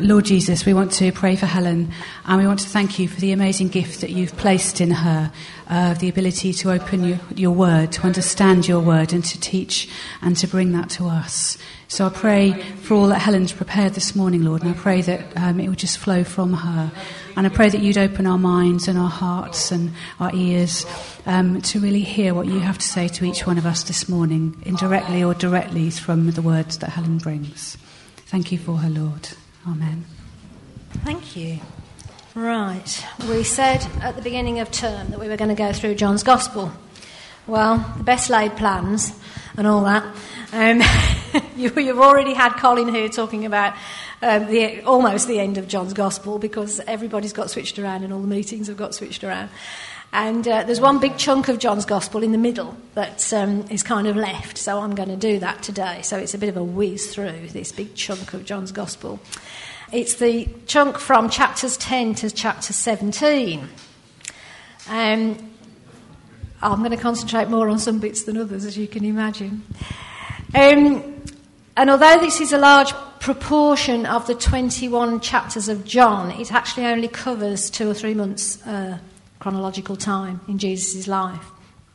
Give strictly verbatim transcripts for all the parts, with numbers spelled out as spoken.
Lord Jesus, we want to pray for Helen, and we want to thank you for the amazing gift that you've placed in her, uh, the ability to open your, your word, to understand your word, and to teach and to bring that to us. So I pray for all that Helen's prepared this morning, Lord, and I pray that um, it would just flow from her. And I pray that you'd open our minds and our hearts and our ears um, to really hear what you have to say to each one of us this morning, indirectly or directly from the words that Helen brings. Thank you for her, Lord. Amen. Thank you. Right. We said at the beginning of term that we were going to go through John's Gospel. Well, the best laid plans and all that. Um, you, you've already had Colin here talking about um, the, almost the end of John's Gospel, because everybody's got switched around and all the meetings have got switched around. And uh, there's one big chunk of John's Gospel in the middle that um, is kind of left, so I'm going to do that today. So it's a bit of a whiz through this big chunk of John's Gospel. It's the chunk from chapters ten to chapter seventeen. Um, I'm going to concentrate more on some bits than others, as you can imagine. Um, and although this is a large proportion of the twenty-one chapters of John, it actually only covers two or three months uh, chronological time in Jesus' life.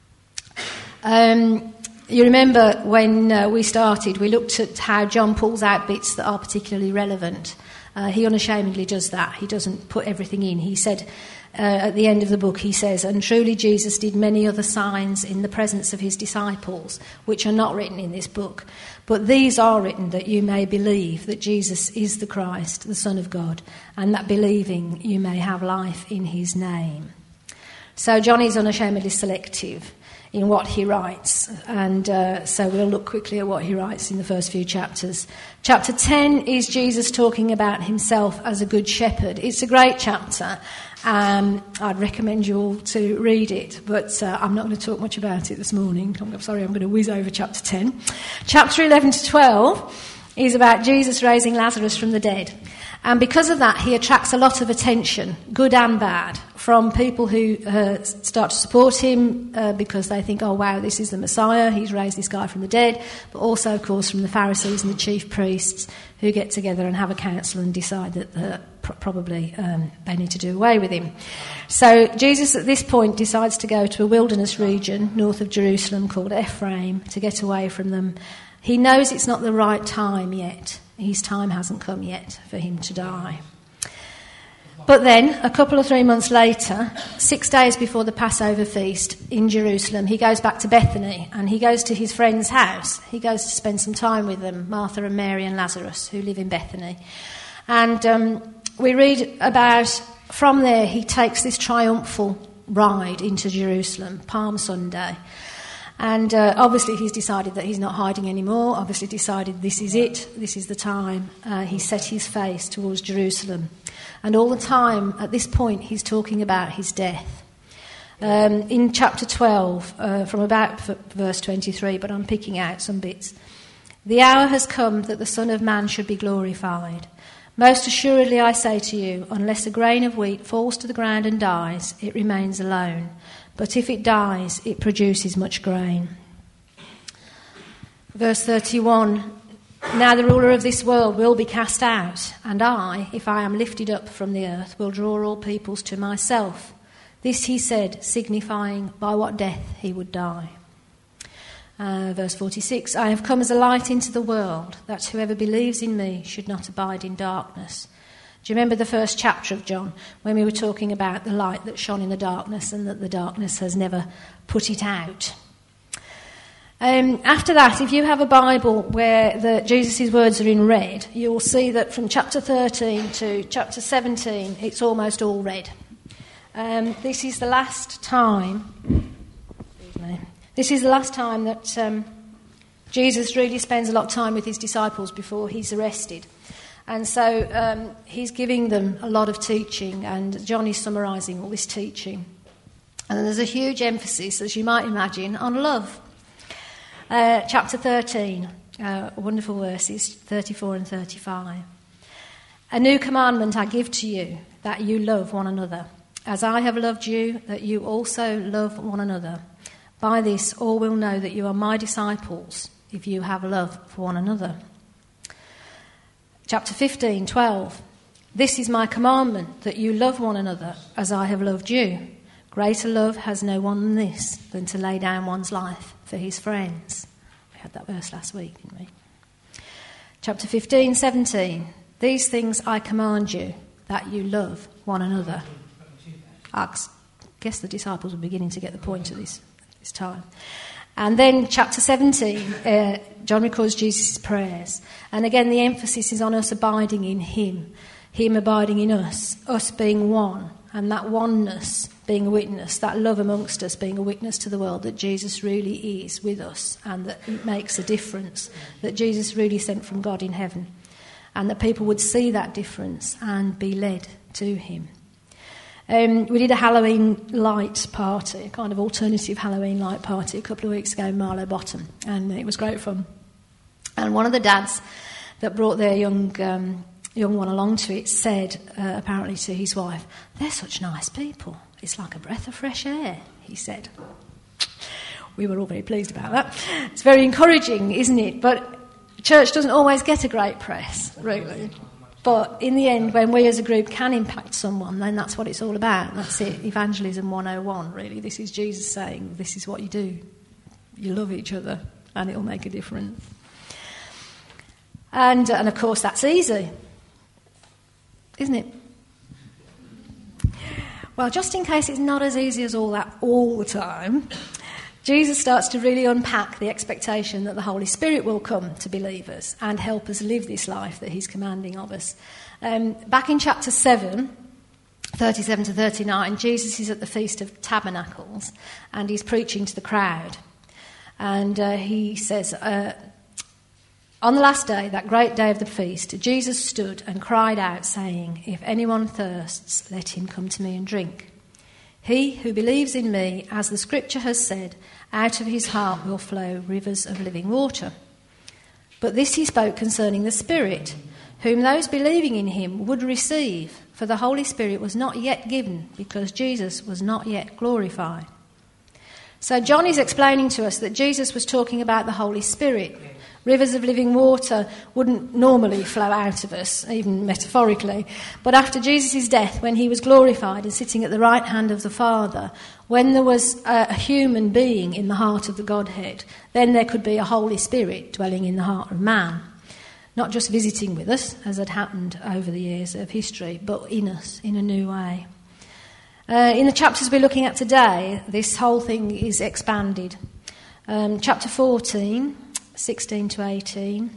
Um, you remember when uh, we started, we looked at how John pulls out bits that are particularly relevant. Uh, he unashamedly does that. He doesn't put everything in. He said uh, at the end of the book, he says, "And truly Jesus did many other signs in the presence of his disciples, which are not written in this book. But these are written that you may believe that Jesus is the Christ, the Son of God, and that believing you may have life in his name." So John is unashamedly selective in what he writes, and uh, so we'll look quickly at what he writes in the first few chapters. Chapter ten is Jesus talking about himself as a good shepherd. It's a great chapter. Um, I'd recommend you all to read it, but uh, I'm not going to talk much about it this morning. I'm sorry, I'm going to whiz over chapter ten. Chapter eleven to twelve is about Jesus raising Lazarus from the dead. And because of that, he attracts a lot of attention, good and bad, from people who uh, start to support him uh, because they think, oh, wow, this is the Messiah, he's raised this guy from the dead, but also, of course, from the Pharisees and the chief priests who get together and have a council and decide that uh, pr- probably um, they need to do away with him. So Jesus, at this point, decides to go to a wilderness region north of Jerusalem called Ephraim to get away from them. He knows it's not the right time yet. His time hasn't come yet for him to die. But then, a couple of three months later, six days before the Passover feast in Jerusalem, he goes back to Bethany and he goes to his friend's house. He goes to spend some time with them, Martha and Mary and Lazarus, who live in Bethany. And um, we read about, from there, he takes this triumphal ride into Jerusalem, Palm Sunday. And uh, obviously he's decided that he's not hiding anymore, obviously decided this is it, this is the time. Uh, he set his face towards Jerusalem. And all the time, at this point, he's talking about his death. Um, in chapter twelve, uh, from about verse twenty-three, but I'm picking out some bits. "The hour has come that the Son of Man should be glorified. Most assuredly I say to you, unless a grain of wheat falls to the ground and dies, it remains alone. But if it dies, it produces much grain." Verse thirty-one, "Now the ruler of this world will be cast out, and I, if I am lifted up from the earth, will draw all peoples to myself." This he said, signifying by what death he would die. Uh, verse forty-six, "I have come as a light into the world, that whoever believes in me should not abide in darkness." Do you remember the first chapter of John, when we were talking about the light that shone in the darkness and that the darkness has never put it out? Um, after that, if you have a Bible where the, Jesus' words are in red, you will see that from chapter thirteen to chapter seventeen, it's almost all red. Um, this is the last time... Excuse me. This is the last time that um, Jesus really spends a lot of time with his disciples before he's arrested. And so um, he's giving them a lot of teaching, and John is summarising all this teaching. And there's a huge emphasis, as you might imagine, on love. Uh, chapter thirteen, uh, wonderful verses, thirty-four and thirty-five. "A new commandment I give to you, that you love one another. As I have loved you, that you also love one another. By this all will know that you are my disciples, if you have love for one another." Chapter fifteen, twelve. This is my commandment, that you love one another as I have loved you. Greater love has no one than this, than to lay down one's life for his friends. We had that verse last week, didn't we? Chapter fifteen, seventeen. These things I command you, that you love one another. I guess the disciples were beginning to get the point at this, this time. And then chapter seventeen, uh, John records Jesus' prayers. And again, the emphasis is on us abiding in him, him abiding in us, us being one, and that oneness being a witness, that love amongst us being a witness to the world that Jesus really is with us and that it makes a difference, that Jesus really sent from God in heaven, and that people would see that difference and be led to him. Um, we did a Halloween light party, a kind of alternative Halloween light party a couple of weeks ago in Marlow Bottom, and it was great fun. And one of the dads that brought their young um, young one along to it said, uh, apparently to his wife, "They're such nice people. It's like a breath of fresh air," he said. We were all very pleased about that. It's very encouraging, isn't it? But church doesn't always get a great press, really. But in the end, when we as a group can impact someone, then that's what it's all about. That's it, evangelism one oh one, really. This is Jesus saying, this is what you do. You love each other, and it'll make a difference. And, and of course, that's easy, isn't it? Well, just in case it's not as easy as all that all the time, Jesus starts to really unpack the expectation that the Holy Spirit will come to believers and help us live this life that he's commanding of us. Um, back in chapter seven, thirty-seven to thirty-nine, Jesus is at the Feast of Tabernacles and he's preaching to the crowd. And uh, he says, uh, on the last day, that great day of the feast, Jesus stood and cried out, saying, "If anyone thirsts, let him come to me and drink. He who believes in me, as the scripture has said, out of his heart will flow rivers of living water." But this he spoke concerning the Spirit, whom those believing in him would receive, for the Holy Spirit was not yet given, because Jesus was not yet glorified. So John is explaining to us that Jesus was talking about the Holy Spirit. Rivers of living water wouldn't normally flow out of us, even metaphorically. But after Jesus' death, when he was glorified and sitting at the right hand of the Father, when there was a human being in the heart of the Godhead, then there could be a Holy Spirit dwelling in the heart of man. Not just visiting with us, as had happened over the years of history, but in us, in a new way. Uh, in the chapters we're looking at today, this whole thing is expanded. Um, chapter fourteen... sixteen to eighteen.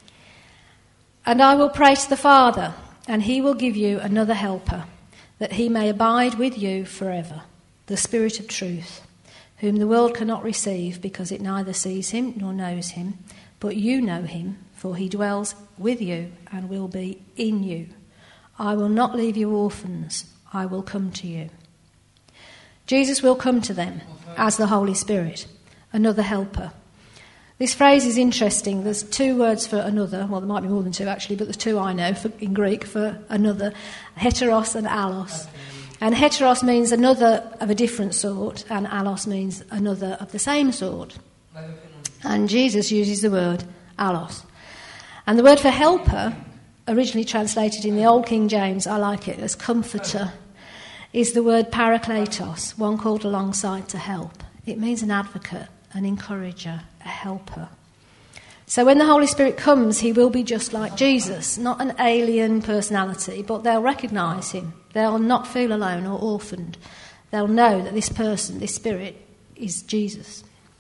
"And I will pray to the Father, and he will give you another helper, that he may abide with you forever, the Spirit of truth, whom the world cannot receive, because it neither sees him nor knows him, but you know him, for he dwells with you and will be in you. I will not leave you orphans, I will come to you." Jesus will come to them as the Holy Spirit, another helper. This phrase is interesting. There's two words for another. Well, there might be more than two, actually, but there's two I know for, in Greek for another. Heteros and allos. And heteros means another of a different sort, and allos means another of the same sort. And Jesus uses the word allos. And the word for helper, originally translated in the Old King James, I like it, as comforter, is the word parakletos, one called alongside to help. It means an advocate, an encourager, a helper. So when the Holy Spirit comes, he will be just like Jesus, not an alien personality, but they'll recognise him. They'll not feel alone or orphaned. They'll know that this person, this Spirit, is Jesus.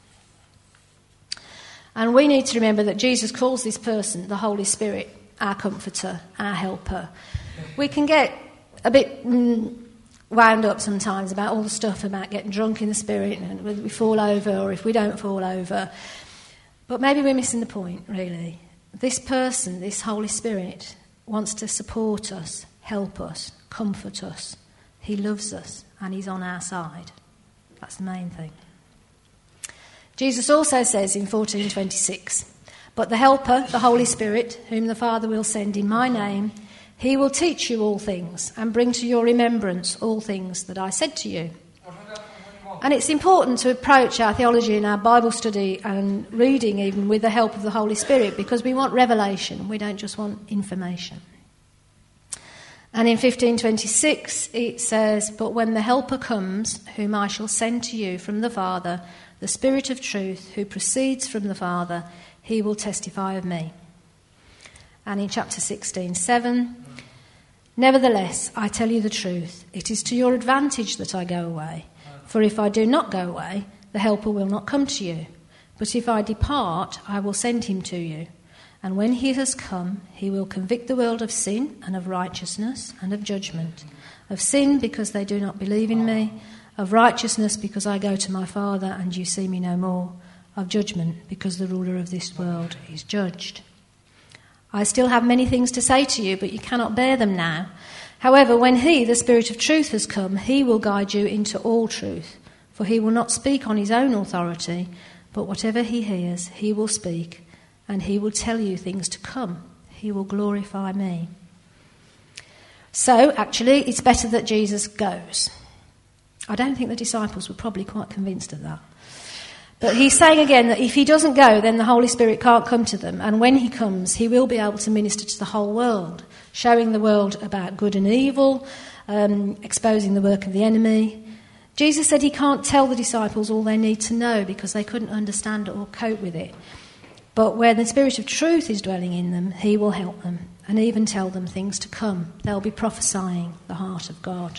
And we need to remember that Jesus calls this person, the Holy Spirit, our comforter, our helper. We can get a bit mm, wound up sometimes about all the stuff about getting drunk in the Spirit and whether we fall over or if we don't fall over. But maybe we're missing the point, really. This person, this Holy Spirit, wants to support us, help us, comfort us. He loves us and he's on our side. That's the main thing. Jesus also says in fourteen twenty-six, "But the Helper, the Holy Spirit, whom the Father will send in my name, he will teach you all things and bring to your remembrance all things that I said to you." And it's important to approach our theology and our Bible study and reading even with the help of the Holy Spirit, because we want revelation. We don't just want information. And And in fifteen twenty-six it says, "But when the Helper comes, whom I shall send to you from the Father, the Spirit of truth, who proceeds from the Father, he will testify of me." And in chapter sixteen seven, "Nevertheless, I tell you the truth, it is to your advantage that I go away. For if I do not go away, the Helper will not come to you. But if I depart, I will send him to you. And when he has come, he will convict the world of sin and of righteousness and of judgment. Of sin, because they do not believe in me. Of righteousness, because I go to my Father and you see me no more. Of judgment, because the ruler of this world is judged. I still have many things to say to you, but you cannot bear them now. However, when he, the Spirit of truth, has come, he will guide you into all truth. For he will not speak on his own authority, but whatever he hears, he will speak, and he will tell you things to come. He will glorify me." So, actually, it's better that Jesus goes. I don't think the disciples were probably quite convinced of that. But he's saying again that if he doesn't go, then the Holy Spirit can't come to them. And when he comes, he will be able to minister to the whole world, showing the world about good and evil, um, exposing the work of the enemy. Jesus said he can't tell the disciples all they need to know because they couldn't understand it or cope with it. But where the Spirit of truth is dwelling in them, he will help them and even tell them things to come. They'll be prophesying the heart of God.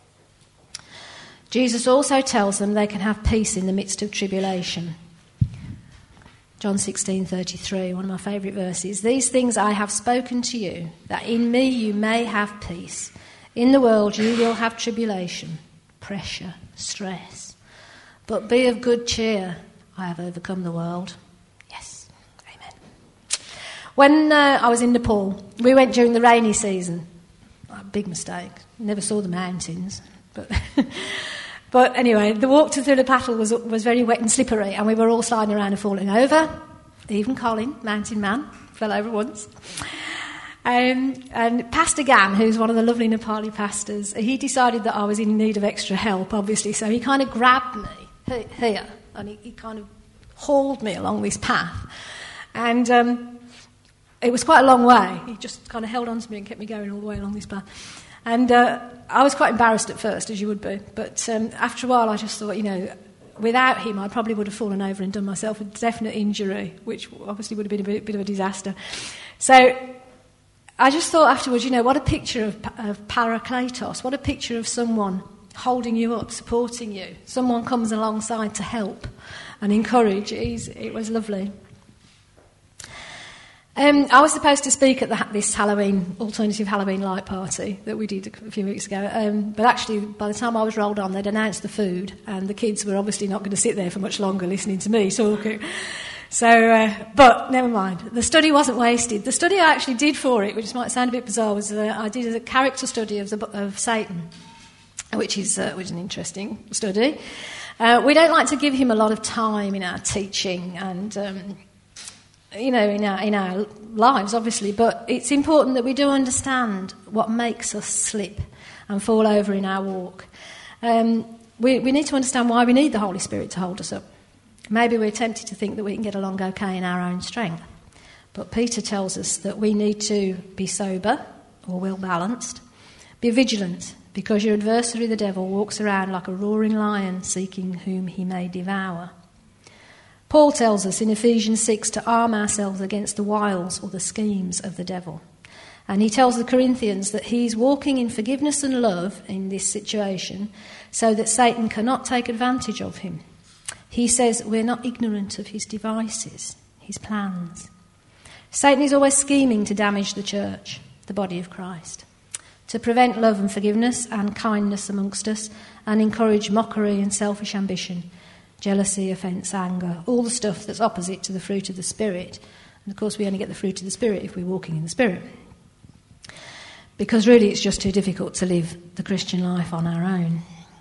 Jesus also tells them they can have peace in the midst of tribulation. John sixteen thirty-three, one of my favourite verses. "These things I have spoken to you, that in me you may have peace. In the world you will have tribulation, pressure, stress. But be of good cheer. I have overcome the world." Yes, amen. When uh, I was in Nepal, we went during the rainy season. A big mistake. Never saw the mountains, but... But anyway, the walk to Thulapattal was was very wet and slippery, and we were all sliding around and falling over. Even Colin, mountain man, fell over once. Um, and Pastor Gam, who's one of the lovely Nepali pastors, he decided that I was in need of extra help, obviously, so he kind of grabbed me here, and he, he kind of hauled me along this path. And um, it was quite a long way. He just kind of held on to me and kept me going all the way along this path. And uh, I was quite embarrassed at first, as you would be. But um, after a while, I just thought, you know, without him, I probably would have fallen over and done myself a definite injury, which obviously would have been a bit, bit of a disaster. So I just thought afterwards, you know, what a picture of, of parakletos, what a picture of someone holding you up, supporting you. Someone comes alongside to help and encourage. It, it was lovely. Um, I was supposed to speak at the, this Halloween, alternative Halloween light party that we did a few weeks ago, um, but actually by the time I was rolled on, they'd announced the food, and the kids were obviously not going to sit there for much longer listening to me talking. So, uh, but never mind. The study wasn't wasted. The study I actually did for it, which might sound a bit bizarre, was uh, I did a character study of, the, of Satan, which is, uh, which is an interesting study. Uh, we don't like to give him a lot of time in our teaching and... Um, you know, in our, in our lives, obviously, but it's important that we do understand what makes us slip and fall over in our walk. Um, we, we need to understand why we need the Holy Spirit to hold us up. Maybe we're tempted to think that we can get along okay in our own strength, but Peter tells us that we need to be sober, or well-balanced, be vigilant, because your adversary, the devil, walks around like a roaring lion, seeking whom he may devour. Paul tells us in Ephesians six to arm ourselves against the wiles or the schemes of the devil. And he tells the Corinthians that he's walking in forgiveness and love in this situation so that Satan cannot take advantage of him. He says we're not ignorant of his devices, his plans. Satan is always scheming to damage the church, the body of Christ, to prevent love and forgiveness and kindness amongst us and encourage mockery and selfish ambition, jealousy, offence, anger, all the stuff that's opposite to the fruit of the Spirit. And of course we only get the fruit of the Spirit if we're walking in the Spirit. Because really it's just too difficult to live the Christian life on our own.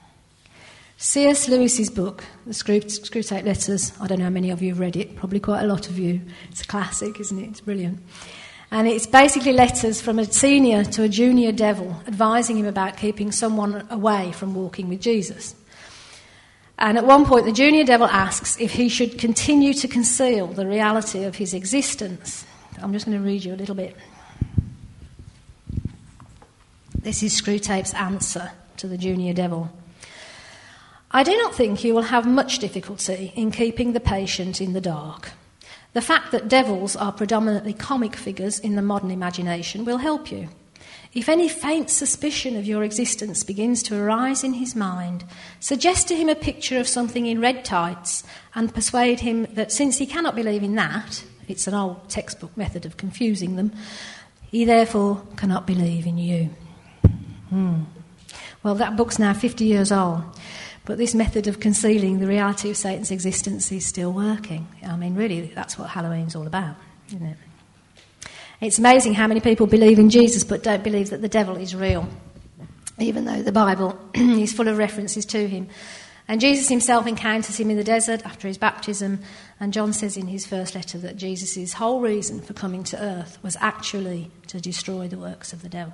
C S Lewis's book, The Screwtape Letters, I don't know how many of you have read it, probably quite a lot of you. It's a classic, isn't it? It's brilliant. And it's basically letters from a senior to a junior devil advising him about keeping someone away from walking with Jesus. And at one point, the junior devil asks if he should continue to conceal the reality of his existence. I'm just going to read you a little bit. This is Screwtape's answer to the junior devil. I do not think you will have much difficulty in keeping the patient in the dark. The fact that devils are predominantly comic figures in the modern imagination will help you. If any faint suspicion of your existence begins to arise in his mind, suggest to him a picture of something in red tights and persuade him that since he cannot believe in that, it's an old textbook method of confusing them, he therefore cannot believe in you. Hmm. Well, that book's now fifty years old, but this method of concealing the reality of Satan's existence is still working. I mean, really, that's what Halloween's all about, isn't it? It's amazing how many people believe in Jesus but don't believe that the devil is real, even though the Bible is full of references to him. And Jesus himself encounters him in the desert after his baptism, and John says in his first letter that Jesus' whole reason for coming to earth was actually to destroy the works of the devil.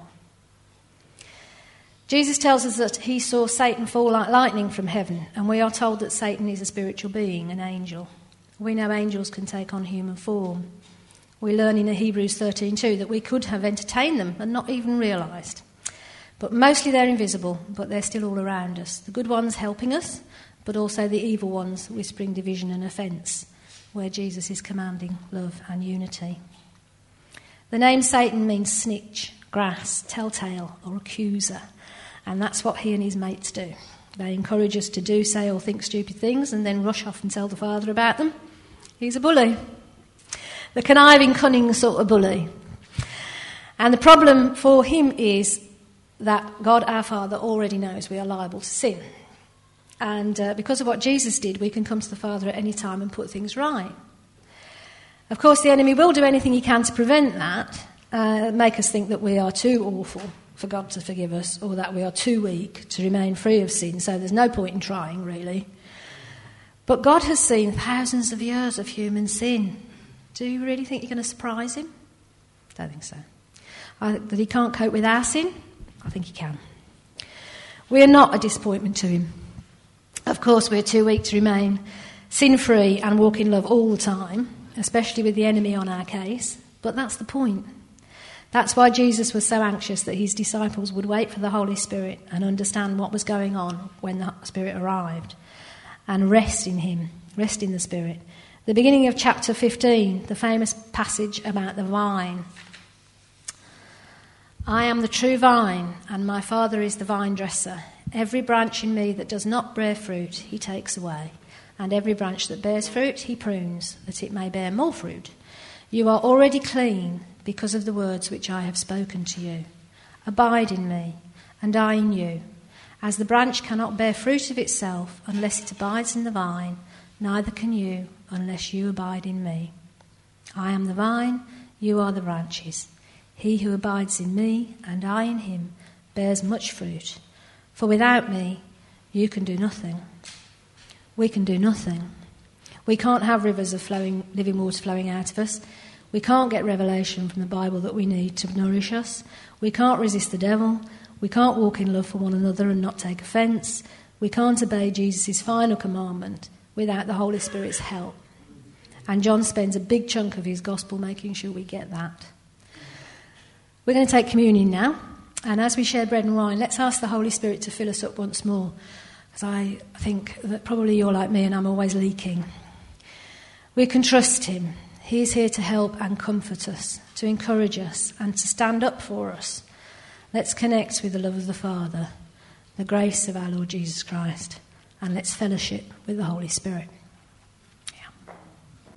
Jesus tells us that he saw Satan fall like lightning from heaven, and we are told that Satan is a spiritual being, an angel. We know angels can take on human form. We learn in Hebrews thirteen two that we could have entertained them and not even realised. But mostly they're invisible, but they're still all around us. The good ones helping us, but also the evil ones whispering division and offence, where Jesus is commanding love and unity. The name Satan means snitch, grass, telltale or accuser, and that's what he and his mates do. They encourage us to do, say or think stupid things and then rush off and tell the Father about them. He's a bully. The conniving, cunning sort of bully. And the problem for him is that God our Father already knows we are liable to sin. And uh, because of what Jesus did, we can come to the Father at any time and put things right. Of course, the enemy will do anything he can to prevent that, uh, make us think that we are too awful for God to forgive us, or that we are too weak to remain free of sin, so there's no point in trying, really. But God has seen thousands of years of human sin. Do you really think you're going to surprise him? Don't think so. I think that he can't cope with our sin? I think he can. We are not a disappointment to him. Of course, we're too weak to remain sin-free and walk in love all the time, especially with the enemy on our case, but that's the point. That's why Jesus was so anxious that his disciples would wait for the Holy Spirit and understand what was going on when the Spirit arrived, and rest in him, rest in the Spirit. The beginning of chapter fifteen, the famous passage about the vine. I am the true vine, and my Father is the vine dresser. Every branch in me that does not bear fruit, he takes away. And every branch that bears fruit, he prunes, that it may bear more fruit. You are already clean because of the words which I have spoken to you. Abide in me, and I in you. As the branch cannot bear fruit of itself unless it abides in the vine, neither can you unless you abide in me. I am the vine, you are the branches. He who abides in me, and I in him, bears much fruit. For without me, you can do nothing. We can do nothing. We can't have rivers of flowing, living water flowing out of us. We can't get revelation from the Bible that we need to nourish us. We can't resist the devil. We can't walk in love for one another and not take offence. We can't obey Jesus' final commandment without the Holy Spirit's help. And John spends a big chunk of his gospel making sure we get that. We're going to take communion now, and as we share bread and wine, let's ask the Holy Spirit to fill us up once more, because I think that probably you're like me and I'm always leaking. We can trust him. He's here to help and comfort us, to encourage us, and to stand up for us. Let's connect with the love of the Father, the grace of our Lord Jesus Christ, and let's fellowship with the Holy Spirit.